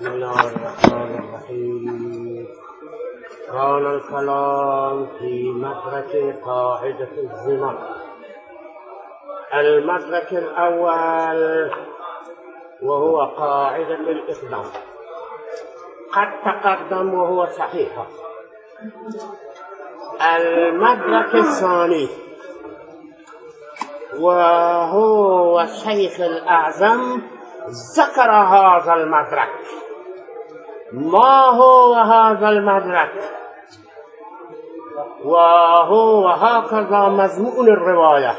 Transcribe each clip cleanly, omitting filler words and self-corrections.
بسم الله الرحمن الرحيم. كان الكلام في مدرك قاعدة الزنا. المدرك الأول وهو قاعدة الإقدام قد تقدم وهو صحيح. المدرك الثاني وهو الشيخ الأعظم ذكر هذا المدرك. ما هو هذا المدرك؟ وهو هكذا مضمون الرواية: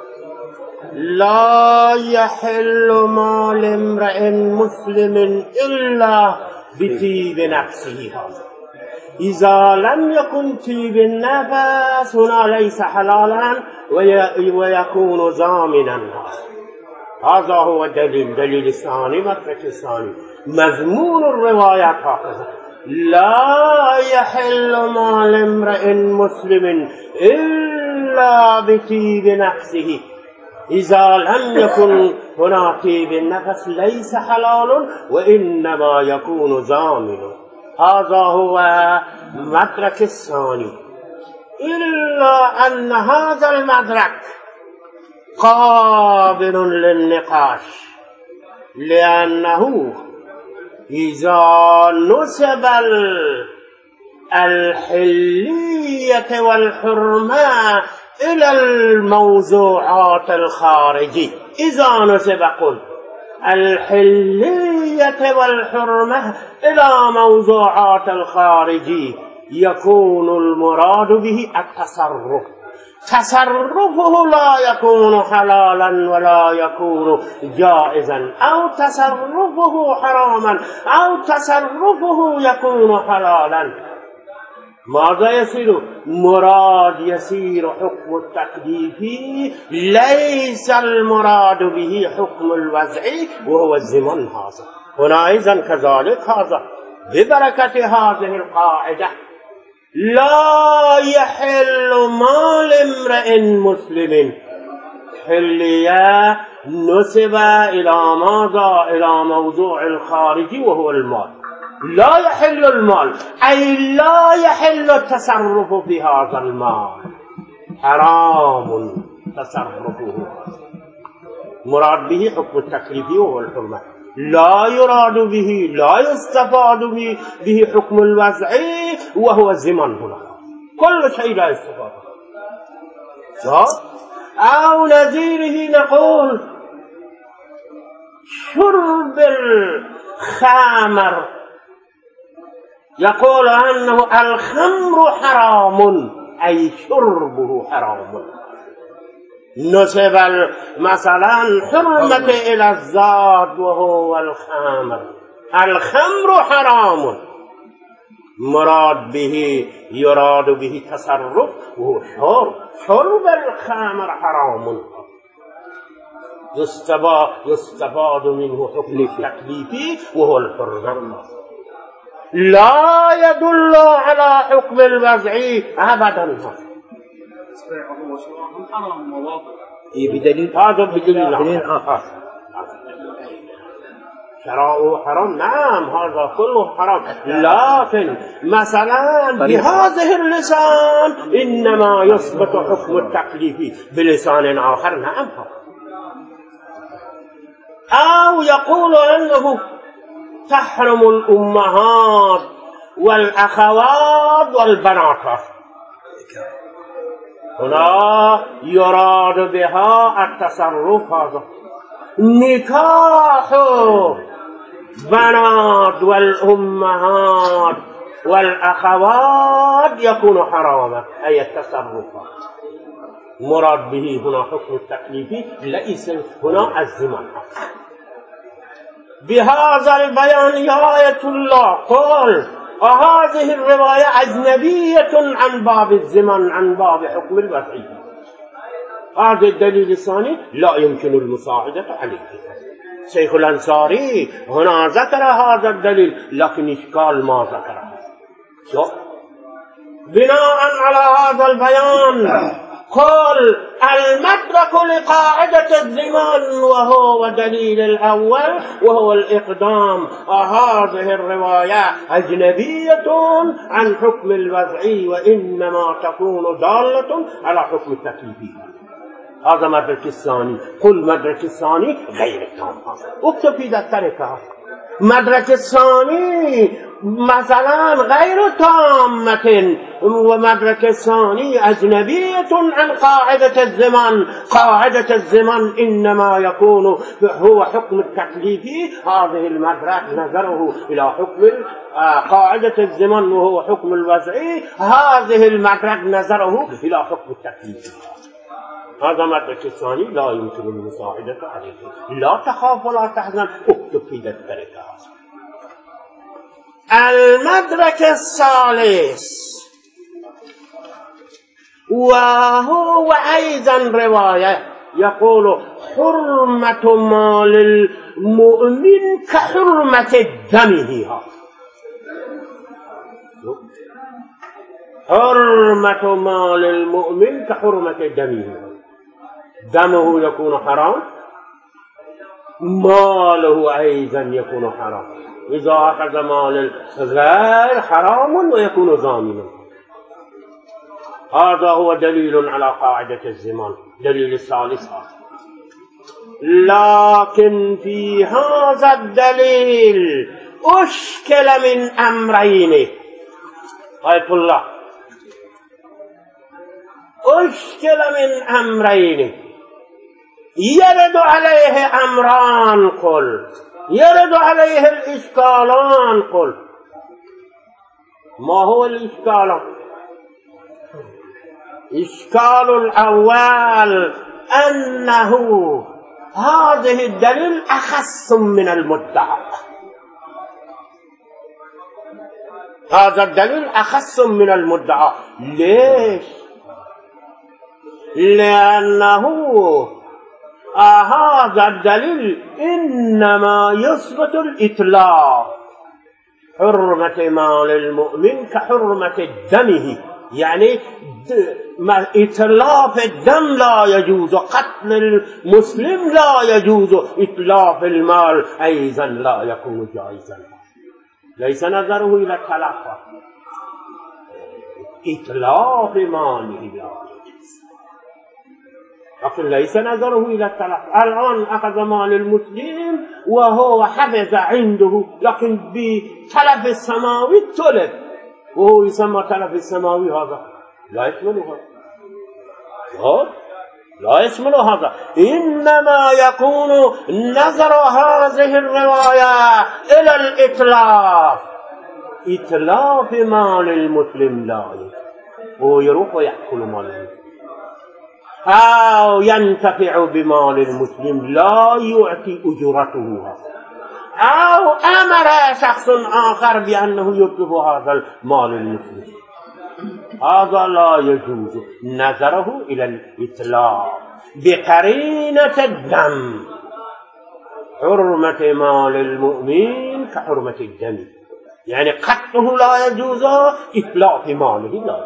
لا يحل مال امرئ مسلم إلا بطيب نفسه. إذا لم يكن طيب النفس هنا ليس حلالا ويكون ضامنا. هذا هو دليل الثاني، مدرك الثاني، مضمون الروايات هكذا: لا يحل مال امرئ مسلم إلا بطيب نفسه. إذا لم يكن هنا طيب النفس ليس حلال وإنما يكون ضامن. هذا هو مدرك الثاني، إلا أن هذا المدرك قابل للنقاش، لأنه إذا نسب الحلية والحرمة إلى الموضوعات الخارجية، إذا نسب قل الحلية والحرمة إلى موضوعات الخارجية يكون المراد به التصرف. تصرفه لا يكون حلالا ولا يكون جائزا، أو تصرفه حراما أو تصرفه يكون حلالا. ماذا يصير؟ مراد يصير حكم التكليفي، ليس المراد به حكم الوضعي وهو الزمن. هذا هنا أيضا كذلك، هذا ببركة هذه القاعدة: لا يحل مال امرئ مسلم. حلية نسب إلى ماذا؟ إلى موضوع الخارجي وهو المال. لا يحل المال أي لا يحل التصرف في هذا المال، حرام تصرفه. مراد به حكم التكليفي وهو الحرمة، لا يراد به، لا يستفاد به حكم الوضعي وهو الزمن. هنا كل شيء لا يستفاد. أو نظيره نقول شرب الخمر، يقول أنه الخمر حرام أي شربه حرام. نسب مثلا حرمة إلى الزاد وهو الخمر، الخمر حرام، مراد به يراد به تصرف وهو شرب الخمر حرام، يستفاد منه حكم التكليفي وهو الحرمة، لا يدل على حكم الوضعي أبدا. بدليل هذا، بدليل شراؤه حرام، نعم هذا كله حرام، لكن مثلا بهذه اللسان إنما يثبت حكم التكليفي، بلسان آخر نعم. أو يقول أنه تحرم الأمهات والأخوات والبنات، هنا يراد بها التصرف. هذا نكاح بنات والأمهات والأخوات يكون حراما أي التصرف، مراد به هنا حكم التكليفي ليس هنا الزمن. بهذا البيان يا آية الله قل وهذه الرواية أجنبية عن باب الزمن، عن باب حكم الوضعي. هذا الدليل الثاني لا يمكن المساعدة عليه. شيخ الأنصاري هنا ذكر هذا الدليل لكن إشكال ما ذكره. بناء على هذا البيان قل المدرك لقاعدة الزمان وهو دليل الأول وهو الإقدام. هذه الرواية أجنبية عن حكم الوضعي وإنما تكون دالة على حكم التكليفي. هذا مدرك الثاني. قل مدرك الثاني غير تام. اكتب في دفترك مدرك الثاني مثلا غير تامة، ومدرك الثاني أجنبية عن قاعدة الزمن. قاعدة الزمن إنما يكون هو حكم التكليفي. هذه المدرك نظره إلى حكم قاعدة الزمن وهو حكم الوضعي. هذه المدرك نظره إلى حكم التكليفي. هذا مدرك الثاني لا يمكن المساعدة عليه. لا تخاف ولا تحزن، اكتب في دفترك. المدرك الثالث وهو أيضا رواية يقول حرمة مال المؤمن كحرمة دمه. حرمة مال المؤمن كحرمة دمه. دمه يكون حرام، ماله أيضا يكون حرام. إذا أخذ مال غير حرام ويكون ضامنا. هذا هو دليل على قاعدة الزمان. دليل الثالث. لكن في هذا الدليل أشكل من أمرين. آية الله أشكل من أمرين يرد عليه أمران. قل يرد عليه الإشكالان. قل ما هو الإشكال؟ إشكال الأول أنه هذه الدليل أخص من المدعى. هذا الدليل أخص من المدعى. ليش؟ لأنه هذا الدليل إنما يثبت الإتلاف. حرمة مال المؤمن كحرمة دمه، يعني إتلاف الدم لا يجوز، قتل المسلم لا يجوز، إتلاف المال أيضا لا يكون جائزا. ليس نظره إلى التلف، إتلاف ماله لا يجوز، لكن ليس نظره إلى التلف. الآن أخذ مال المسلم وهو حفظ عنده، لكن بتلف السماوي تلف، وهو يسمى تلف السماوي. هذا لا يشمل هذا، لا يشمل هذا. إنما يكون نظر هذه الرواية إلى الإتلاف. إتلاف مال المسلم لا يجوز، هو يروح ويأكل مال المسلم أو ينتفع بمال المسلم لا يعطي أجرته، أو أمر شخص آخر بأنه يطلب هذا المال المسلم، هذا لا يجوز. نظره إلى الإتلاف بقرينة الدم. حرمة مال المؤمن كحرمة الدم، يعني قتله لا يجوز، إتلاف ماله لا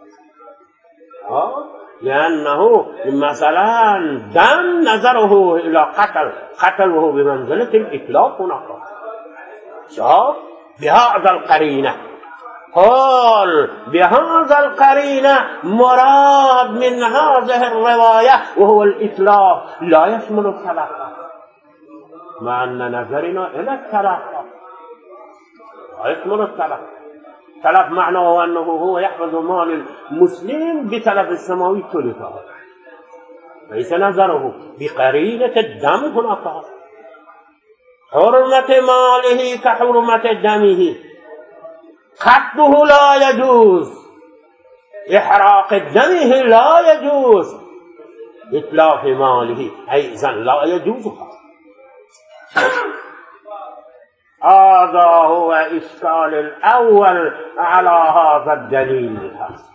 يجوز. لأنه مثلا دم نظره إلى قتله بمنزلة الإتلاف هناك. شوف بهذا القرينة، قال بهذا القرينة مراد من هذه الرواية وهو الإتلاف، لا يشمل التلف، مع أن نظرنا إلى التلف لا يشمل التلف. تلف معناه أنه هو يحفظ مال المسلم بتلف السماوي تلفه، ليس نظره بقرينة الدم هناك. حرمة ماله كحرمة دمه، قتله لا يجوز، إحراق دمه لا يجوز، إتلاف ماله أيضا لا يجوز. هذا هو إشكال الأول على هذا الدليل.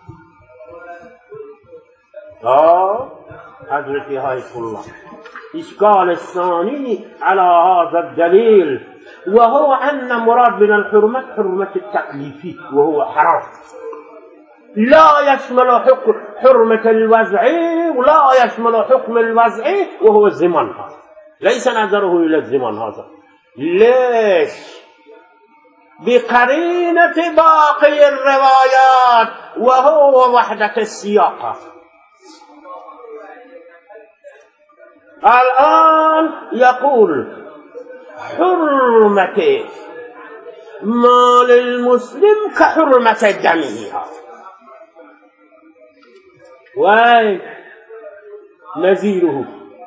حضرتي هاي الله. إشكال الثاني على هذا الدليل وهو أن مراد من الحرمة حرمة التكليف وهو حرام. لا يشمل حرمة الوزع ولا يشمل حكم الوزع وهو الزمان هذا، ليس نظره إلى الزمان هذا. ليش؟ بقرينة باقي الروايات وهو وحدة السياق. الآن يقول حرمة مال المسلم كحرمة دمه، ونذيره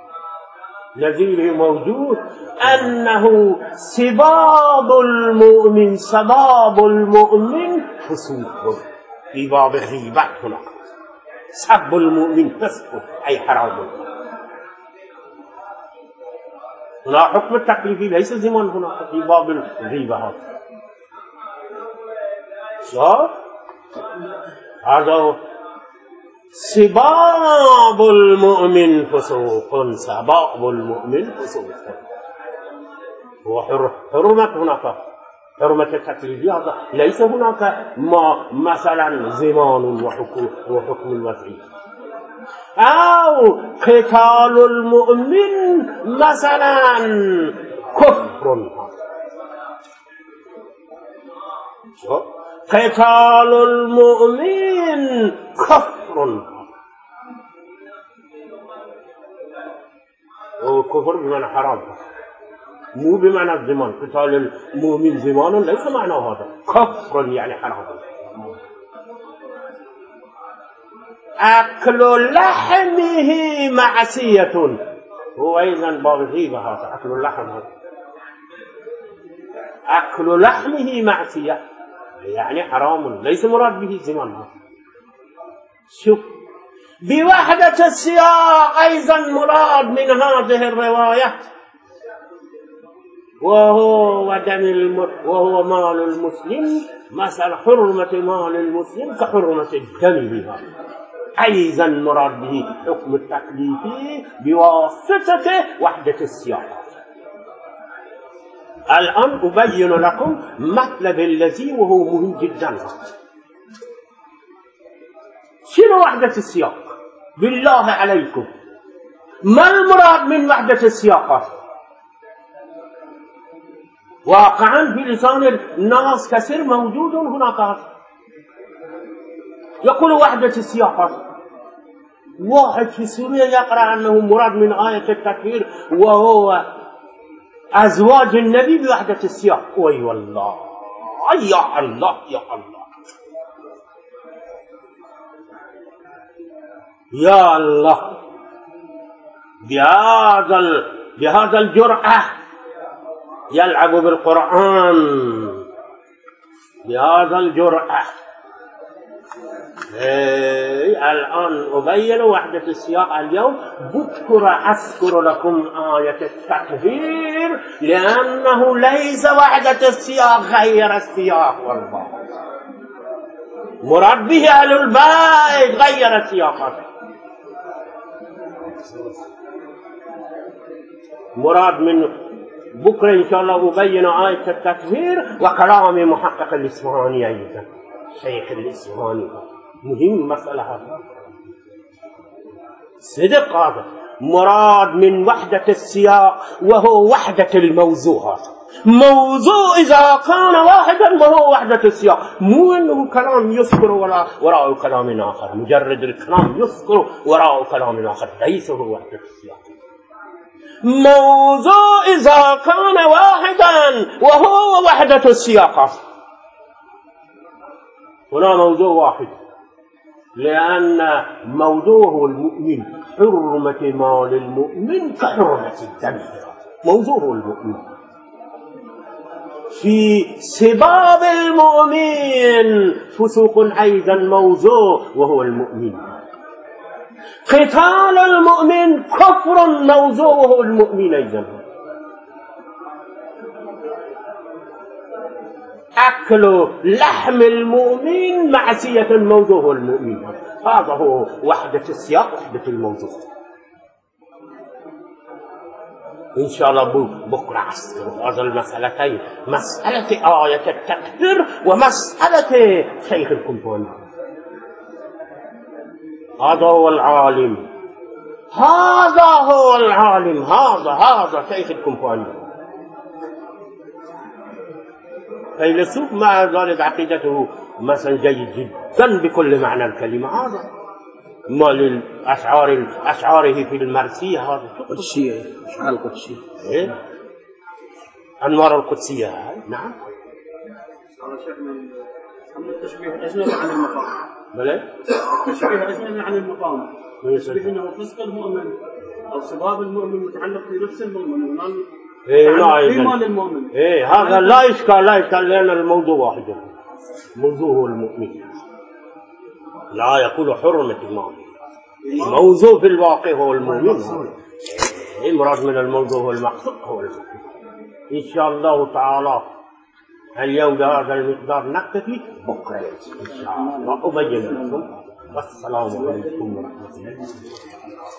موجود، أنه سباب المؤمن فسوق. في باب الغيبة هنا سب المؤمن فسق أي حرام. هنا حكم التكليفي ليس زمان، هنا في باب الغيبة هذا سباب المؤمن فسوق. سباب المؤمن فسوق هو حرمة. هناك حرمة التكليفية، هذا ليس هناك مثلا زمان وحكم الوضعي. أو قتال المؤمن مثلا كفر. قتال المؤمن كفر، وكفر بمعنى حرام، مو بمعنى الزمان. قتال المؤمن زمان ليس معنى هذا، كفر يعني حرام. أكل لحمه معصية، هو أيضا باب الغيبة هذا. أكل لحمه معصية يعني حرام، ليس مراد به الزمان. شوف، بوحدة السياق أيضا مراد من هذه الرواية وهو مال المسلم، مثل حرمة مال المسلم كحرمة الدم بها. أيضا مراد به حكم التكليفي بواسطة وحدة السياق. الآن أبين لكم مطلب الذي وهو مهم جدا. شنو وحدة السياق؟ بالله عليكم ما المراد من وحدة السياق؟ واقعا في لسان الناس كثير موجود هناك يقول وحدة السياق. واحد في سوريا يقرأ أنه مراد من آية التكفير وهو أزواج النبي بوحدة السياق. وي والله، يا الله يا الله يا الله، بهذا الجرأة يلعب بالقرآن، بهذا الجرأة. الآن أبين وحدة السياق اليوم. بكرة أذكر لكم آية التكفير، لأنه ليس وحدة السياق غير السياق، والله مراد به أهل البيت غير السياق. مراد من بكرة إن شاء الله أبين آية التكفير وكلام محقق الإصفهاني أيضا، شيخ الإصفهاني. مهم مسألة هذا، صدق هذا. مراد من وحدة السياق وهو وحدة الموضوع. موضوع إذا كان واحدا وهو وحدة السياق، مو أنه كلام يذكر وراء كلام آخر، مجرد الكلام يذكر وراء كلام آخر، ليس هو وحدة السياق. موضوع إذا كان واحدا وهو وحدة السياق. هنا موضوع واحد، لأن موضوعه المؤمن، حرمة مال المؤمن كحرمة الدم. موضوعه المؤمن. في سباب المؤمن فسوق أيضا موضوع وهو المؤمن. قتال المؤمن كفر موضوع وهو المؤمن أيضا. أكل لحم المؤمن معصية موضوع المؤمن. هذا هو وحدة السياق، وحدة الموضوع. إن شاء الله بكرة عصر هذا المسألتين، مسألة آية التكفير ومسألة شيخ الكمباني. هذا هو العالم، هذا هو العالم، هذا شيخ الكمباني. فيلسوف مع ذلك عقيدته مثلا جيد جدا بكل معنى الكلمة. هذا ما أشعاره في المرسية هذا قدسية، أشعار القدسية. إيه؟ أنوار القدسية هاي. نعم. هذا شيخنا التشبيه أجنبي عن المقام. بلى؟ التشبيه أجنبي عن المقام. التشبيه أنه فسق المؤمن أو سباب المؤمن متعلق في نفس المؤمن. في مال المؤمن. هذا لا إشكال لأن الموضوع واحد. موضوع هو المؤمن. لا يقول حرمة المال. الموضوع في الواقع هو المؤمن. المراد من الموضوع هو المقصود هو المؤمن. إن شاء الله تعالى اليوم بهذا المقدار نكتفي، بكرة إن شاء الله أبين لكم. والسلام عليكم ورحمة الله.